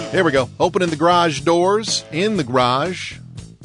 Here we go. Opening the garage doors in the garage.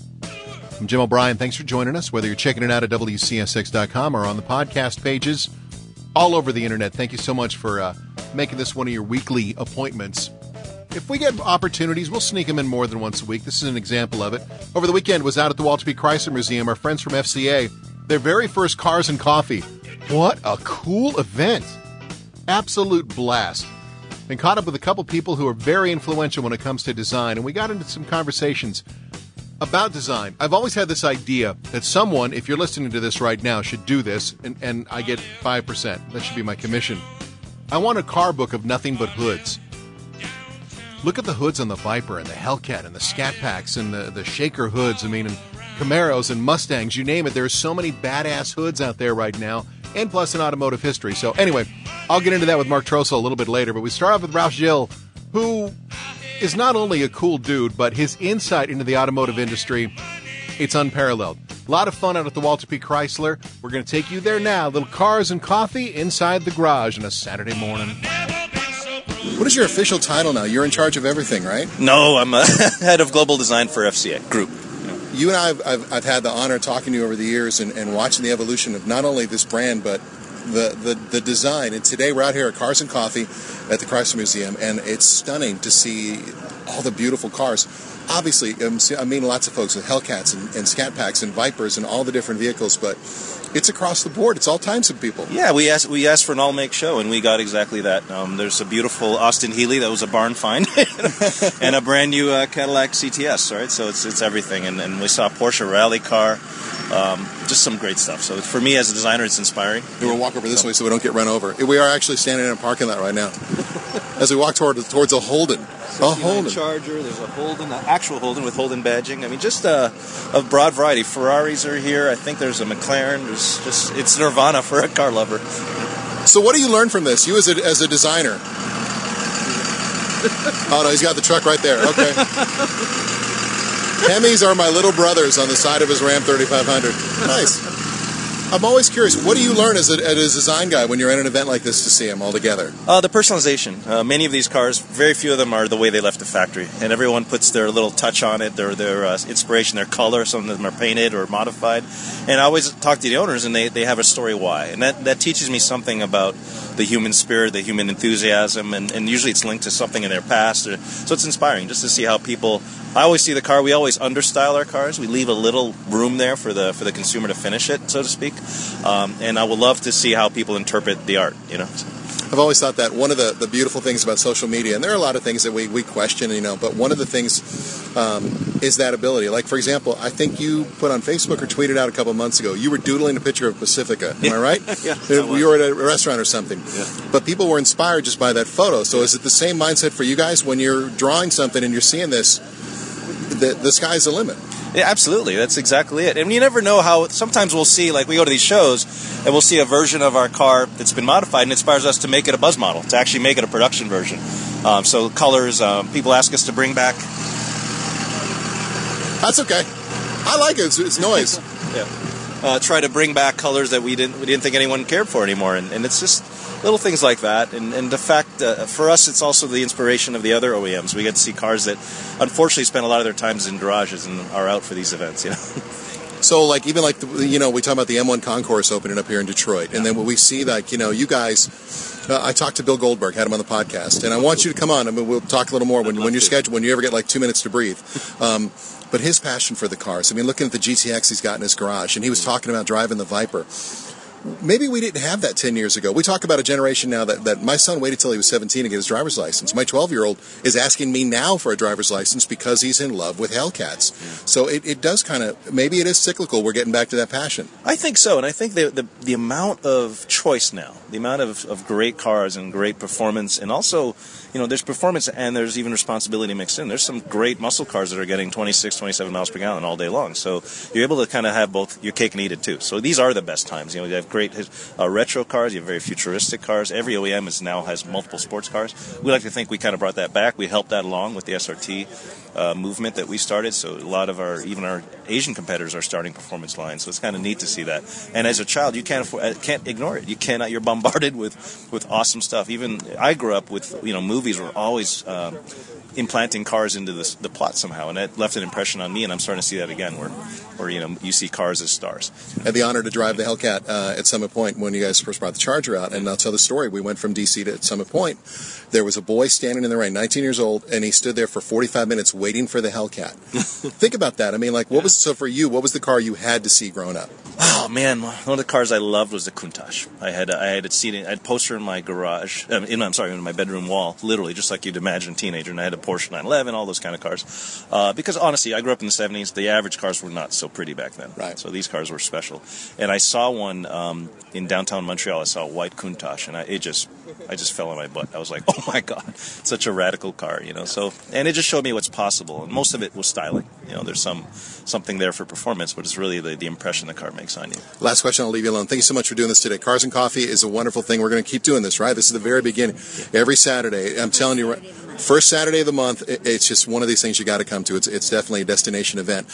I'm Jim O'Brien. Thanks for joining us, whether you're checking it out at WCSX.com or on the podcast pages all over the internet. Thank you so much for making this one of your weekly appointments. If we get opportunities, we'll sneak them in more than once a week. This is an example of it. Over the weekend, was out at the Walter P. Chrysler Museum. Our friends from FCA, their very first Cars and Coffee. What a cool event. Absolute blast. Been caught up with a couple people who are very influential when it comes to design, and we got into some conversations about design. I've always had this idea that someone, if you're listening to this right now, should do this, and I get 5%. That should be my commission. I want a car book of nothing but hoods. Look at the hoods on the Viper and the Hellcat and the Scat Packs and the Shaker hoods. I mean, and Camaros and Mustangs, you name it. There are so many badass hoods out there right now, and plus in automotive history. So anyway, I'll get into that with Mark Troso a little bit later, but we start off with Ralph Gilles, who is not only a cool dude, but his insight into the automotive industry, it's unparalleled. A lot of fun out at the Walter P. Chrysler. We're going to take you there now. Little Cars and Coffee inside the garage on a Saturday morning. What is your official title now? You're in charge of everything, right? No, I'm head of global design for FCA Group. You and I, I've had the honor of talking to you over the years and watching the evolution of not only this brand, but the design. And today we're out here at Cars and Coffee at the Chrysler Museum, and it's stunning to see all the beautiful cars. Obviously, I mean lots of folks with Hellcats and Scat Packs and Vipers and all the different vehicles, but it's across the board. It's all kinds of people. Yeah, we asked for an all-make show, and we got exactly that. There's a beautiful Austin Healey that was a barn find, and a brand new Cadillac CTS. Right, so it's everything. And we saw a Porsche rally car, just some great stuff. So for me as a designer, it's inspiring. We'll walk over this way so we don't get run over. We are actually standing in a parking lot right now as we walk towards a Holden. A Holden Charger. There's a Holden, an actual Holden with Holden badging. I mean, just a broad variety. Ferraris are here. I think there's a McLaren. It's nirvana for a car lover. So what do you learn from this? You as a designer. Oh no, he's got the truck right there. Okay. Hemis are my little brothers on the side of his Ram 3500. Nice. I'm always curious, what do you learn as a design guy when you're at an event like this to see them all together? The personalization. Many of these cars, very few of them are the way they left the factory, and everyone puts their little touch on it, their inspiration, their color. Some of them are painted or modified. And I always talk to the owners, and they have a story why. And that teaches me something about the human spirit, the human enthusiasm, and usually it's linked to something in their past. So it's inspiring just to see how people... I always see the car. We always understyle our cars. We leave a little room there for the consumer to finish it, so to speak. And I would love to see how people interpret the art. You know, I've always thought that one of the beautiful things about social media, and there are a lot of things that we question, but one of the things is that ability. Like, for example, I think you put on Facebook or tweeted out a couple months ago, you were doodling a picture of Pacifica. Am I right? Yeah. You were at a restaurant or something. Yeah. But people were inspired just by that photo. So is it the same mindset for you guys when you're drawing something and you're seeing this? The sky's the limit. Yeah, absolutely. That's exactly it. And you never know how... Sometimes we'll see, like we go to these shows, and we'll see a version of our car that's been modified, and it inspires us to make it a buzz model, to actually make it a production version. So colors, people ask us to bring back... That's okay. I like it. It's noise. Yeah. Try to bring back colors that we didn't think anyone cared for anymore. And it's just little things like that. And the fact, for us, it's also the inspiration of the other OEMs. We get to see cars that, unfortunately, spend a lot of their times in garages and are out for these events, So, we talk about the M1 Concourse opening up here in Detroit. And then when we see, you guys, I talked to Bill Goldberg, had him on the podcast. And I want you to come on. I mean, we'll talk a little more when you're scheduled, when you ever get 2 minutes to breathe. But his passion for the cars, I mean, looking at the GTX he's got in his garage, and he was talking about driving the Viper. Maybe we didn't have that 10 years ago. We talk about a generation now that my son waited till he was 17 to get his driver's license. My 12-year-old is asking me now for a driver's license because he's in love with Hellcats. Yeah. So it does kind of, maybe it is cyclical. We're getting back to that passion. I think so, and I think the amount of choice now, the amount of great cars and great performance, and also, there's performance and there's even responsibility mixed in. There's some great muscle cars that are getting 26, 27 miles per gallon all day long. So you're able to kind of have both your cake and eat it too. So these are the best times. You have great retro cars. You have very futuristic cars. Every OEM now has multiple sports cars. We like to think we kind of brought that back. We helped that along with the SRT movement that we started. So a lot of even our Asian competitors are starting performance lines. So it's kind of neat to see that. And as a child, you can't ignore it. You cannot. You're bombarded with awesome stuff. Even I grew up with movies were always implanting cars into the plot somehow, and that left an impression on me. And I'm starting to see that again, where you see cars as stars. I had the honor to drive the Hellcat at Summit Point when you guys first brought the Charger out, and I'll tell the story. We went from DC to Summit Point. There was a boy standing in the rain, 19 years old, and he stood there for 45 minutes waiting for the Hellcat. Think about that. I mean, like, for you, what was the car you had to see growing up? Oh man, one of the cars I loved was the Countach. I had a poster in my garage, in my bedroom wall, literally, just like you'd imagine a teenager, and I had a Porsche 911, all those kind of cars. Because honestly, I grew up in the 70s. The average cars were not so pretty back then. Right. So these cars were special. And I saw one in downtown Montreal. I saw a white Countach, and I just fell on my butt. I was like, oh my God, such a radical car, So, and it just showed me what's possible. And most of it was styling. There's something there for performance, but it's really the impression the car makes on you. Last question, I'll leave you alone. Thank you so much for doing this today. Cars and Coffee is a wonderful thing. We're going to keep doing this, right? This is the very beginning. Every Saturday, I'm telling you, first Saturday of the month, it's just one of these things you got to come to. It's definitely a destination event.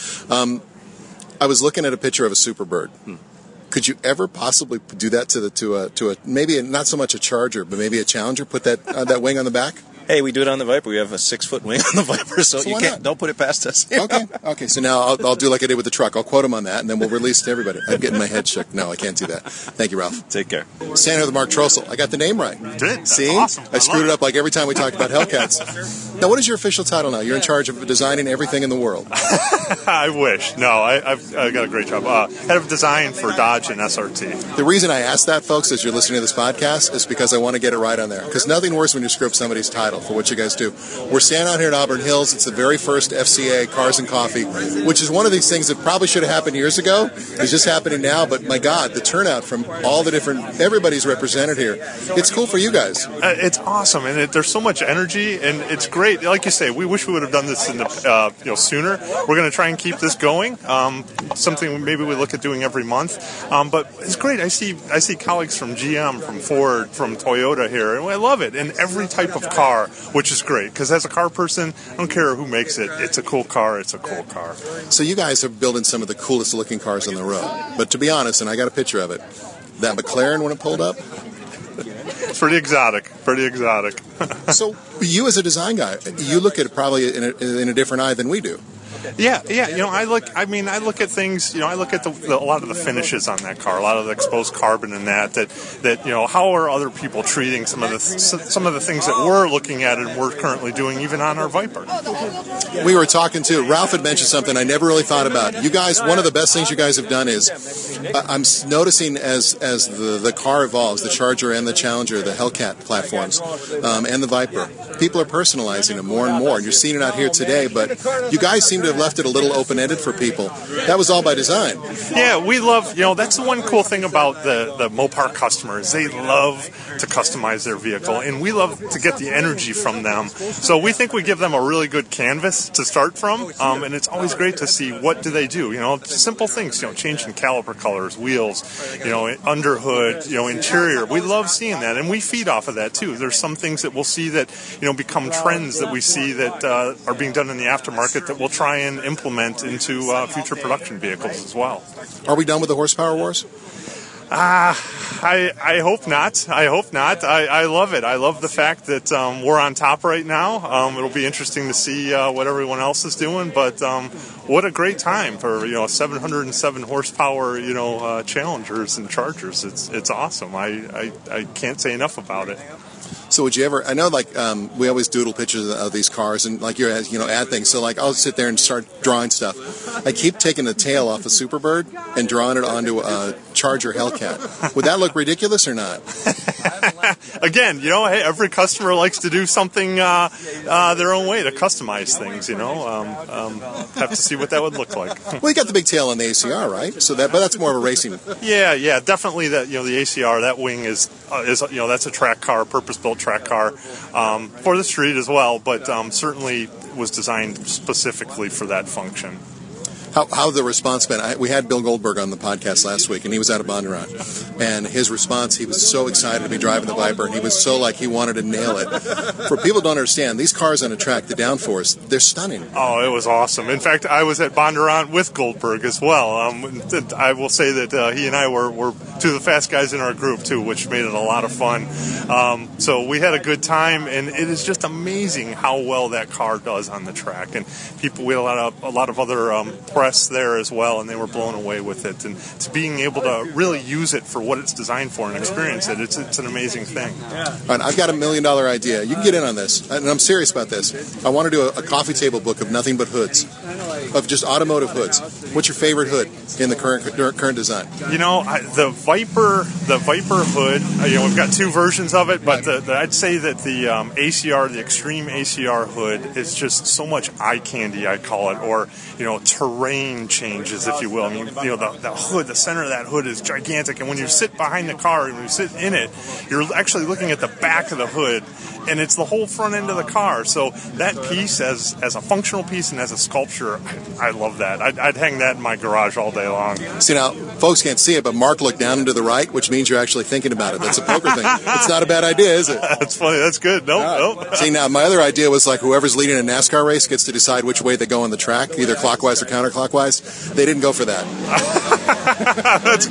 I was looking at a picture of a Superbird. Could you ever possibly do that to a maybe not so much a Charger, but maybe a Challenger? Put that wing on the back? Hey, we do it on the Viper. We have a 6-foot wing on the Viper, so you can't. Don't put it past us. Okay. So now I'll do like I did with the truck. I'll quote him on that, and then we'll release it to everybody. I'm getting my head shook. No, I can't do that. Thank you, Ralph. Take care. Standing here with Mark Trossel. I got the name right. You did. That's See? awesome. I screwed it up like every time we talked about Hellcats. Now, what is your official title now? You're in charge of designing everything in the world. I wish. No, I've got a great job. Head of design for Dodge and SRT. The reason I ask that, folks, as you're listening to this podcast, is because I want to get it right on there. Because nothing worse when you screw up somebody's title for what you guys do. We're standing out here at Auburn Hills. It's the very first FCA Cars and Coffee, which is one of these things that probably should have happened years ago. It's just happening now, but my God, the turnout from all the everybody's represented here. It's cool for you guys. It's awesome, and there's so much energy, and it's great. Like you say, we wish we would have done this in the sooner. We're going to try and keep this going. Something maybe we look at doing every month. But it's great. I see colleagues from GM, from Ford, from Toyota here, and I love it. And every type of car, which is great. Because as a car person, I don't care who makes it. It's a cool car. It's a cool car. So you guys are building some of the coolest looking cars on the road. But to be honest, and I got a picture of it, that McLaren when it pulled up, it's pretty exotic. So you as a design guy, you look at it probably in a different eye than we do. Yeah. I look at things. I look at a lot of the finishes on that car, a lot of the exposed carbon in that. How are other people treating some of the things that we're looking at and we're currently doing, even on our Viper. We were talking to Ralph had mentioned something I never really thought about. You guys, one of the best things you guys have done is I'm noticing as the car evolves, the Charger and the Challenger, the Hellcat platforms, and the Viper, people are personalizing it more and more. And you're seeing it out here today, but you guys seem to have left it a little open-ended for people. That was all by design. Yeah, we love, that's the one cool thing about the Mopar customers. They love to customize their vehicle, and we love to get the energy from them. So we think we give them a really good canvas to start from, and it's always great to see what do they do. Simple things, changing caliper colors, wheels, underhood, interior. We love seeing that, and we feed off of that too. There's some things that we'll see that, become trends that we see that are being done in the aftermarket that we'll try and implement into future production vehicles as well. Are we done with the horsepower wars? I hope not. I love it. I love the fact that we're on top right now. It'll be interesting to see what everyone else is doing, but what a great time for 707 horsepower Challengers and Chargers. It's awesome. I can't say enough about it. So would you ever, I know we always doodle pictures of these cars and add things. So I'll sit there and start drawing stuff. I keep taking the tail off a Superbird and drawing it onto a Charger Hellcat. Would that look ridiculous or not? Again, hey, every customer likes to do something their own way to customize things, have to see what that would look like. Well, you got the big tail on the ACR, right? So but that's more of a racing. Yeah, definitely that, the ACR, that wing is that's a track car, purpose-built track car for the street as well, but certainly was designed specifically for that function. how the response been. We had Bill Goldberg on the podcast last week, and he was out of Bondurant. And his response, he was so excited to be driving the Viper, and he was so like he wanted to nail it. For people who don't understand, these cars on a track, the downforce, they're stunning. Oh, it was awesome. In fact, I was at Bondurant with Goldberg as well. I will say that he and I were two of the fast guys in our group, too, which made it a lot of fun. So we had a good time, and it is just amazing how well that car does on the track. And we had a lot of other press there as well, and they were blown away with it. And to being able to really use it for what it's designed for and experience it, it's an amazing thing. All right, I've got $1 million idea. You can get in on this, and I'm serious about this. I want to do a coffee table book of nothing but hoods, of just automotive hoods. What's your favorite hood in the current design? You know, the Viper hood. We've got two versions of it, but I'd say that the ACR, the Extreme ACR hood, is just so much eye candy, I call it, or terrain changes, if you will. I mean, the hood, the center of that hood is gigantic, and when you sit behind the car and you sit in it, you're actually looking at the back of the hood, and it's the whole front end of the car. So that piece, as a functional piece and as a sculpture, I love that. I'd hang that in my garage all day long. See, now, folks can't see it, but Mark looked down and to the right, which means you're actually thinking about it. That's a poker thing. It's not a bad idea, is it? That's funny. That's good. Nope. See, now, my other idea was like whoever's leading a NASCAR race gets to decide which way they go on the track, either clockwise or counterclockwise. They didn't go for that. That's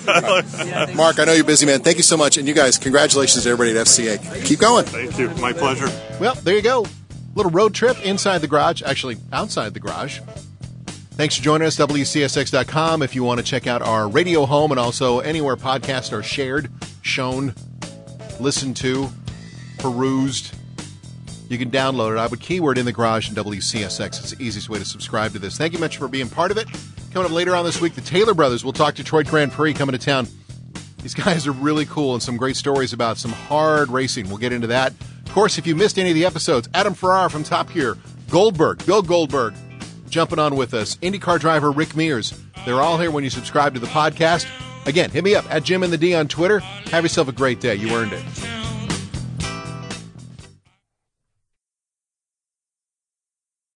good. Mark, I know you're busy, man. Thank you so much. And you guys, congratulations to everybody at FCA. Keep going. Thank you. My pleasure. Well, there you go. Little road trip inside the garage, actually outside the garage. Thanks for joining us, WCSX.com. If you want to check out our radio home and also anywhere podcasts are shared, shown, listened to, perused, you can download it. I would keyword in the garage and WCSX. It's the easiest way to subscribe to this. Thank you much for being part of it. Coming up later on this week, the Taylor Brothers will talk Detroit Grand Prix coming to town. These guys are really cool and some great stories about some hard racing. We'll get into that. Of course, if you missed any of the episodes, Adam Farrar from Top Gear, Goldberg, Bill Goldberg, jumping on with us, IndyCar driver Rick Mears. They're all here when you subscribe to the podcast. Again, hit me up at Jim and the D on Twitter. Have yourself a great day. You earned it.